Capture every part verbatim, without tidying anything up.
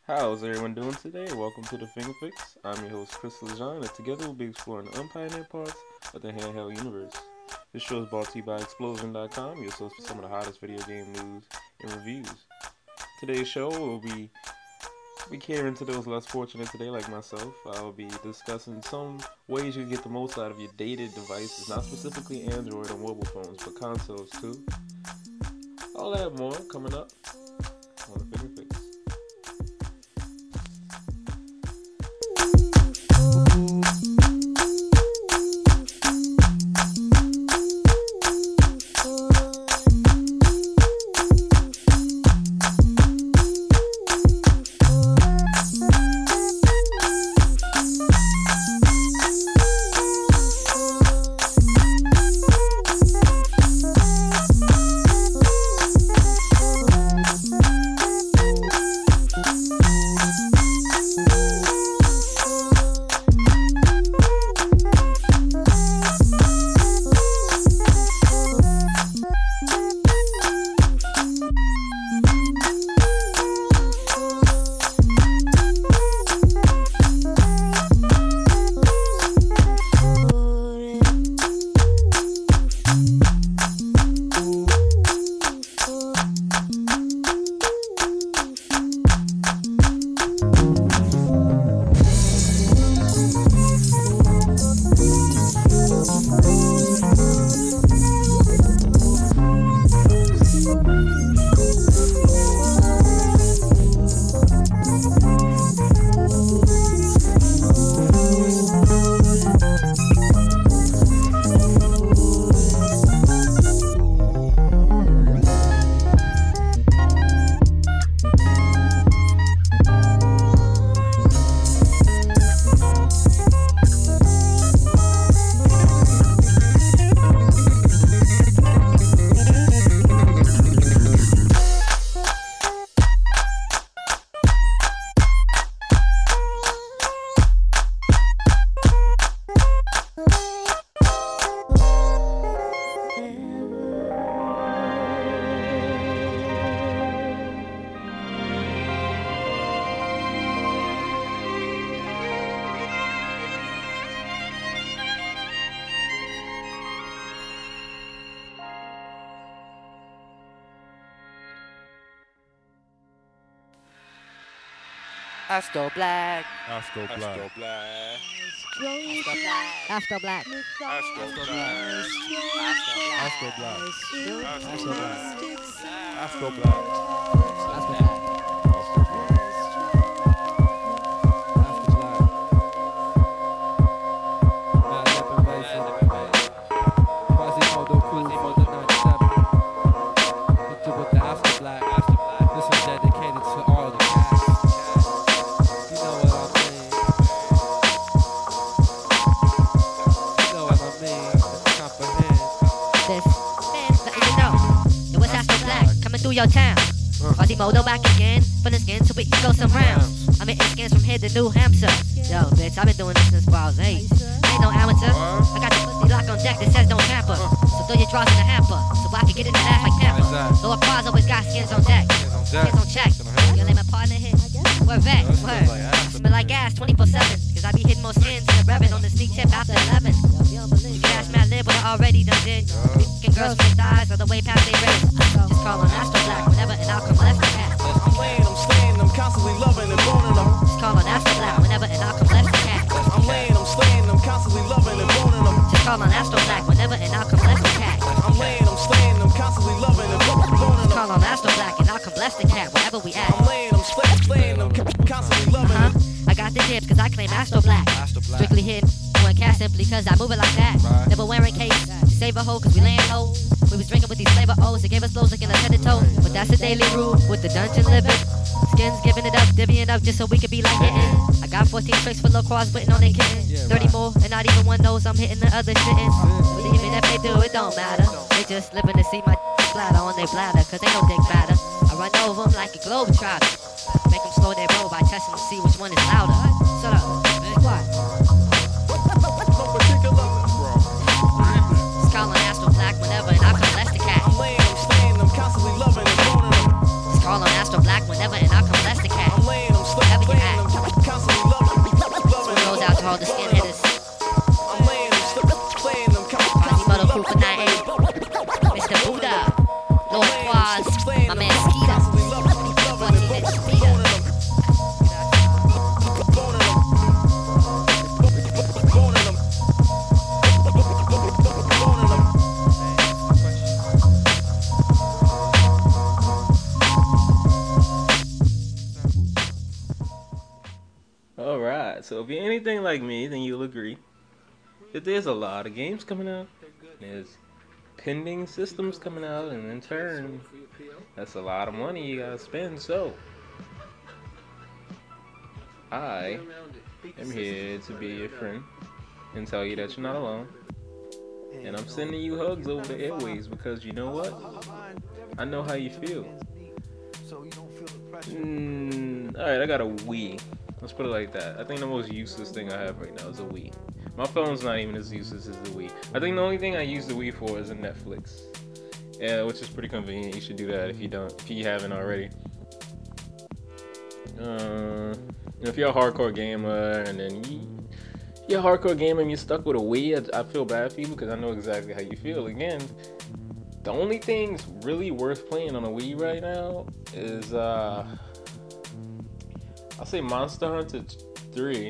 How's everyone doing today? Welcome to the Finger Fix. I'm your host, Chris Lejean, and together we'll be exploring the unpioneered parts of the handheld universe. This show is brought to you by Explosion dot com, your source for some of the hottest video game news and reviews. Today's show will be be catering to those less fortunate today, like myself. I will be discussing some ways you can get the most out of your dated devices, not specifically Android or mobile phones, but consoles too. All that and more coming up on the Finger Fix. Astro Black. Astro Black. Astro Black. Astro Black. Astro Black. Astro Black. Astro Black. Astro Black. Astro Black. Your town. Quasimodo back again, for the skin so we can go some rounds. I'm hitting skins from here to New Hampshire. Yo, bitch, I've been doing this since I was eight. I ain't no amateur. I got the pussy lock on deck that says don't tamper. So throw your drawers in the hamper, so I can get in that ass like Pamper. Lord Quaz always got skins on deck. Skins on check. You lay my partner hit. We're vet. Word. Smell like gas twenty-four seven. Cause I be hitting more skins than a revving on the sneak tip after eleven. You can ask Matt Lib what I already done did. Fucking girls with thighs all the way past they wrist. Just call on Astro Black whenever and I'll come left the cat. I'm laying, I'm staying, I'm constantly loving and boning them. Just call on Astro Black whenever and I'll come left the cat. I'm laying, I'm staying, I'm constantly loving and boning them. Just call on Astro Black whenever and I'll come left the cat. I'm laying, I'm staying, I'm constantly loving and boning them. Just call on Astro Black and I'll come bless the cat wherever we at. I'm laying, I'm staying, staying, I'm constantly loving uh-huh. them. I got the tips cause I claim Astro Black. Strictly hitting one cat simply cause I move it like that. Right. Never wearing capes to save a hoe cause we laying low. We was drinking with these flavor O's, they gave us blows like in a head to toe. But that's a daily rule with the dungeon living. Skins giving it up, divvying up just so we can be like hitting. I got fourteen tricks for Lil Quaz written on they kitten. thirty more and not even one knows I'm hitting the other shitting. Believe me, if they do, it don't matter. They just living to see my splatter on their bladder cause they know dick batter. I run over them like a globetrotter. Make them slow their roll by testing to see which one is louder. Shut up. What? Calling Astro Black whenever and I come bless the cat. I'm laying, I'm staying, I'm constantly loving and boning them. Calling Astro Black whenever and I come bless the cat. I'm laying, I'm staying. So if you're anything like me, then you'll agree that there's a lot of games coming out. There's pending systems coming out, and in turn, that's a lot of money you gotta spend. So I am here to be your friend and tell you that you're not alone. And I'm sending you hugs over the airways because you know what? I know how you feel. Mm, Alright, I got a Wii. Let's put it like that. I think the most useless thing I have right now is a Wii. My phone's not even as useless as the Wii. I think the only thing I use the Wii for is a Netflix. Yeah, which is pretty convenient. You should do that if you don't, if you haven't already. Uh, if you're a hardcore gamer and then you, you're a hardcore gamer and you're stuck with a Wii, I, I feel bad for you because I know exactly how you feel. Again, the only things really worth playing on a Wii right now is, uh, I'll say Monster Hunter three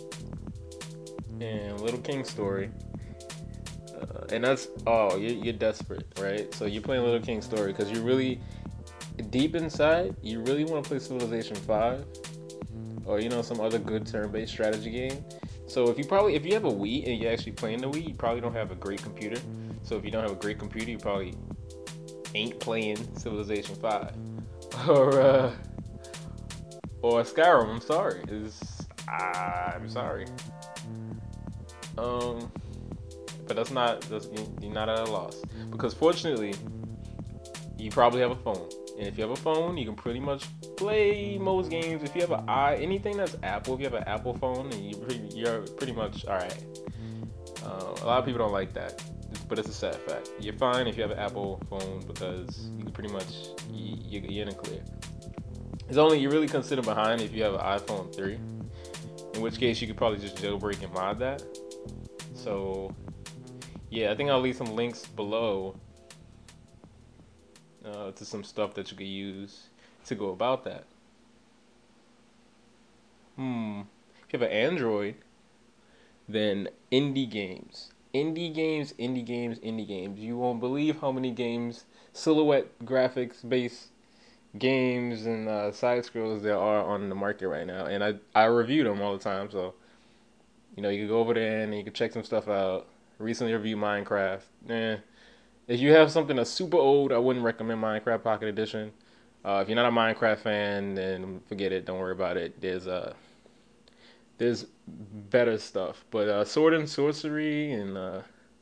and Little King Story. Uh, and that's, oh, you're, you're desperate, right? So you're playing Little King Story because you really, deep inside, you really want to play Civilization five or, you know, some other good turn-based strategy game. So if you probably, if you have a Wii and you're actually playing the Wii, you probably don't have a great computer. So if you don't have a great computer, you probably ain't playing Civilization five. Or, uh, or Skyrim, I'm sorry. It's, I'm sorry. Um, but that's not, that's, you're not at a loss. Because fortunately, you probably have a phone. And if you have a phone, you can pretty much play most games. If you have an i, anything that's Apple, if you have an Apple phone, and you pretty, you're pretty much alright. Uh, a lot of people don't like that, but it's a sad fact. You're fine if you have an Apple phone because you can pretty much, you, you're in the clear. It's only you're really considered behind if you have an iPhone three, in which case you could probably just jailbreak and mod that. So, yeah, I think I'll leave some links below uh, to some stuff that you could use to go about that. Hmm. If you have an Android, then indie games. Indie games, indie games, indie games. You won't believe how many games, silhouette graphics based games and uh, side scrolls there are on the market right now. And I, I review them all the time, so you know, you can go over there and you can check some stuff out. Recently reviewed Minecraft. Eh. If you have something that's super old, I wouldn't recommend Minecraft Pocket Edition. Uh, if you're not a Minecraft fan, then forget it. Don't worry about it. There's uh, there's better stuff. But uh, Sword and Sorcery and uh,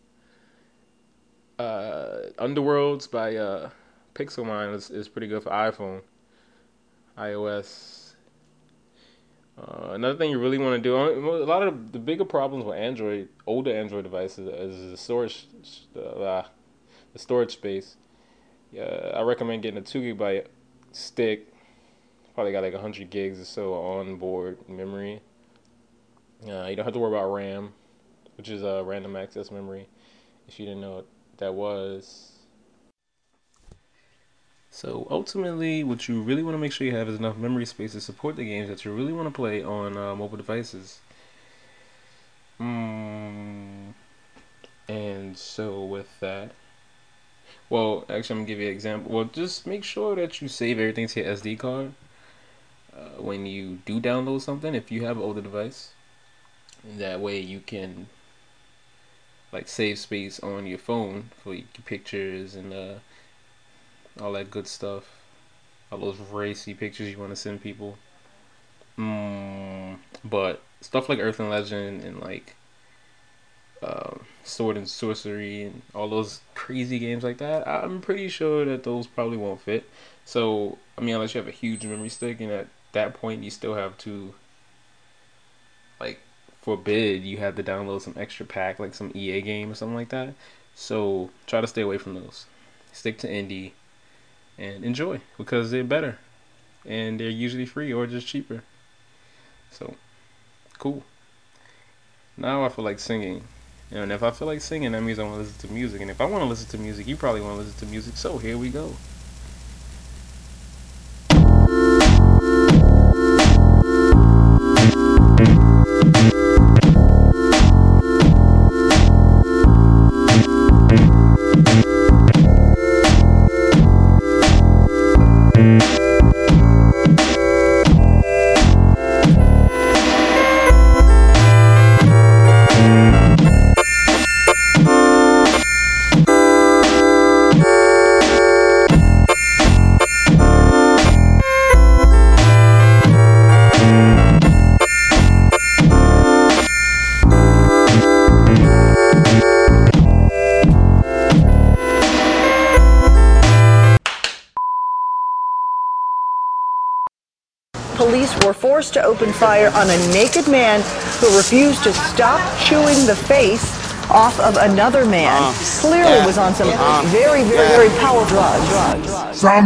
uh, Underworlds by uh, Pixelmon is, is pretty good for iPhone, iOS. Uh, another thing you really want to do, a lot of the bigger problems with Android, older Android devices, is the storage, uh, the storage space. Yeah, I recommend getting a two gigabyte stick. Probably got like one hundred gigs or so on board memory. Uh, you don't have to worry about RAM, which is a uh, random access memory, if you didn't know what that was. So ultimately, what you really want to make sure you have is enough memory space to support the games that you really want to play on uh, mobile devices. Mm. And so with that, well, actually, I'm gonna give you an example. Well, just make sure that you save everything to your S D card uh, when you do download something. If you have an older device, and that way you can like save space on your phone for your pictures and uh. all that good stuff, all those racy pictures you want to send people. Mm, but stuff like Earth and Legend and like uh, Sword and Sorcery and all those crazy games like that, I'm pretty sure that those probably won't fit. So, I mean, unless you have a huge memory stick, and at that point you still have to, like, forbid you have to download some extra pack, like some E A game or something like that. So, try to stay away from those. Stick to indie. And enjoy, because they're better. And they're usually free or just cheaper. So, cool. Now I feel like singing. And if I feel like singing, that means I want to listen to music. And if I want to listen to music, you probably want to listen to music. So, here we go. police were forced to open fire on a naked man who refused to stop chewing the face off of another man. Uh, Clearly yeah, was on some uh, very, very, yeah. very powerful drugs. drugs. Some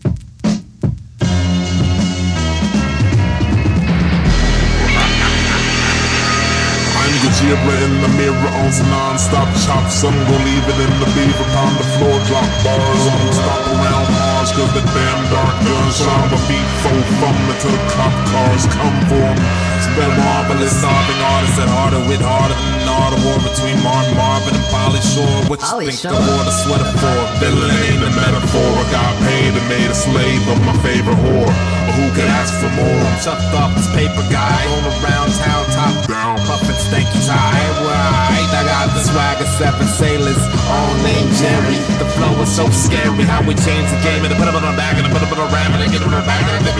I'm the zebra in the mirror on some non-stop chop. Some gon' leave it in the beef upon the floor, drop bars. Some stop around Mars cause the damn dark gunshot. A beat foe fumbling till the cop cars come for 'em. Spell marvelous, starving artists that harder with harder than all the war between Martin Marvin and Polly Shore. What you Pauly think Shore. I wore the sweater for? Villain ain't a metaphor. I got paid and made a slave of my favorite whore. But who could ask for more? Chucked off this paper guy, going around town, top Down. puffin' stanky tie. Right, I got the swag of seven sailors, all named Jerry. The flow is so scary, how we change the game and put them on our back and put them on our ram and then get them on our back and then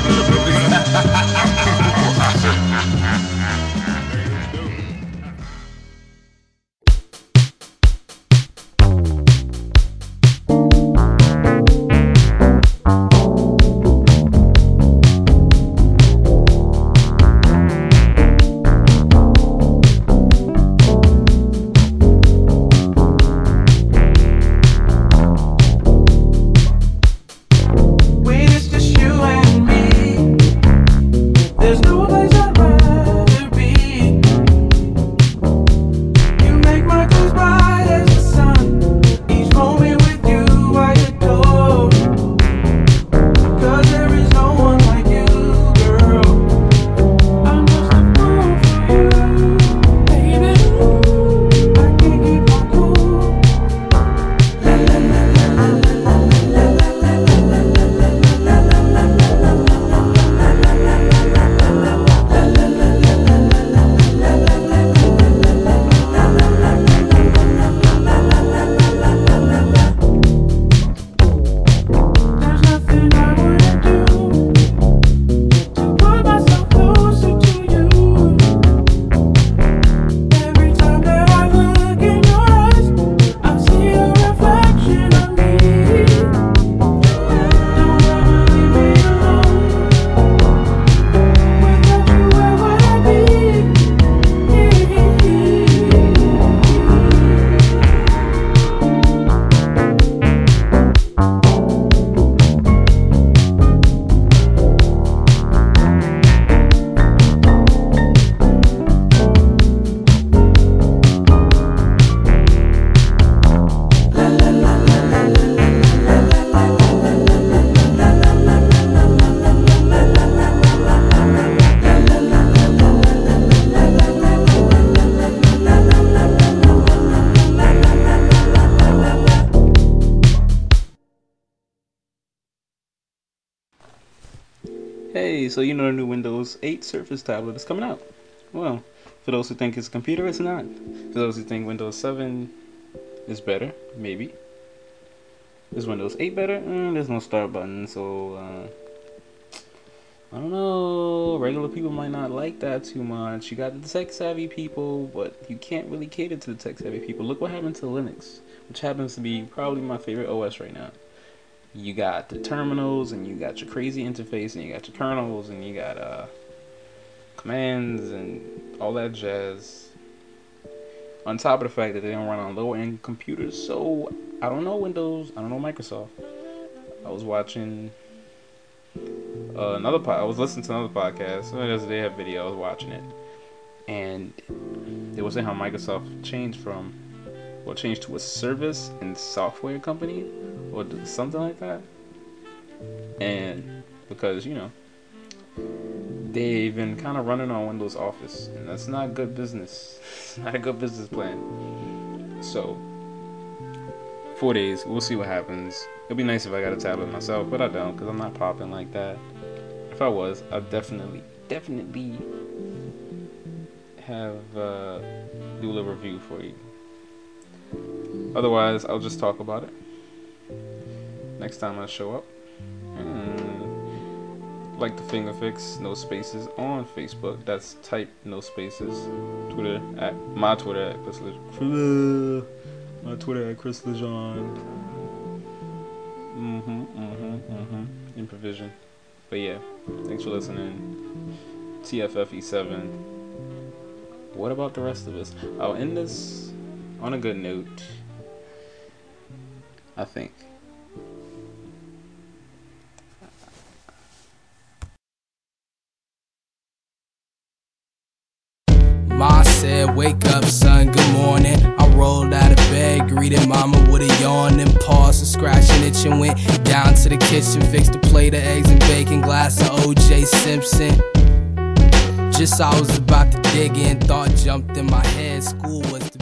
When it's just you and me, there's no place I'd rather be. You make my days bright as the sun. Each moment with you I adore. 'Cause there is no one like you, girl. I'm just a fool for you, baby. I can't keep my cool. La la la la la la la la la la la. There's nothing I wouldn't do to put myself closer to you. Every time that I look in your eyes, I see a reflection of me. Don't ever leave me alone. Without you, where would I be? Hey, so you know the new Windows eight Surface tablet is coming out. Well, for those who think it's a computer, it's not. For those who think Windows seven is better, maybe. Is Windows eight better? Mm, there's no start button, so uh, I don't know. Regular people might not like that too much. You got the tech savvy people, but you can't really cater to the tech savvy people. Look what happened to Linux, which happens to be probably my favorite O S right now. You got the terminals, and you got your crazy interface, and you got your kernels, and you got uh, commands, and all that jazz. On top of the fact that they don't run on lower-end computers, so I don't know Windows, I don't know Microsoft. I was watching uh, another pod. I was listening to another podcast. Uh, They have video. I was watching it, and they were saying how Microsoft changed from, well, changed to a service and software company, or something like that. And because, you know, they've been kind of running on Windows Office, and that's not good business. It's not a good business plan. So, four days, we'll see what happens. It'll be nice if I got a tablet myself, but I don't, because I'm not popping like that. If I was, I'd definitely, definitely have uh, do a little review for you. Otherwise, I'll just talk about it next time I show up. And like the finger fix, no spaces on Facebook. That's type no spaces. Twitter at my Twitter at Chris Le- my Twitter at Chris Lejean. Mm-hmm, mm-hmm, mm-hmm. Improvision. But yeah, thanks for listening. T F F E seven. What about the rest of us? I'll end this on a good note, I think. Ma said, wake up, son, good morning. I rolled out of bed, greeted mama with a yawn, then paused and scratched an itch and went down to the kitchen, fixed a plate of eggs and bacon, glass of O J Simpson. Just I was about to dig in, thought jumped in my head, school was the